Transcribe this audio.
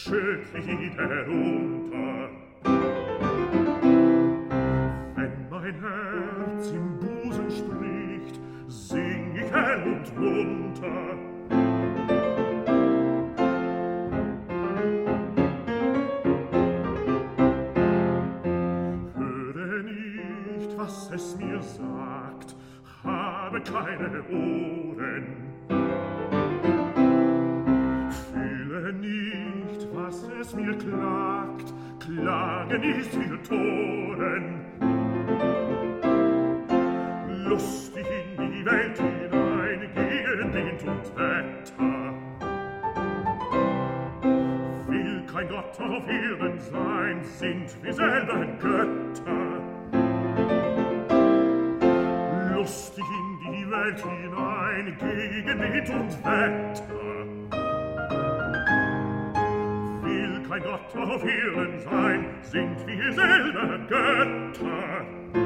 schütt wieder unter. Wenn mein Herz im Busen spricht, sing ich hell und munter. Höre nicht, was es mir sagt, habe keine Ohren. Fühle nicht, was es mir klagt, Klagen ist für Toren. Lustig in die Welt hinein gegen Wind und Wetter. Will kein Gott auf Erden sein, sind wir selber Götter. Lustig in die Welt hinein gegen Wind und Wetter. Will kein Gott auf Erden sein, sind wir selber Götter.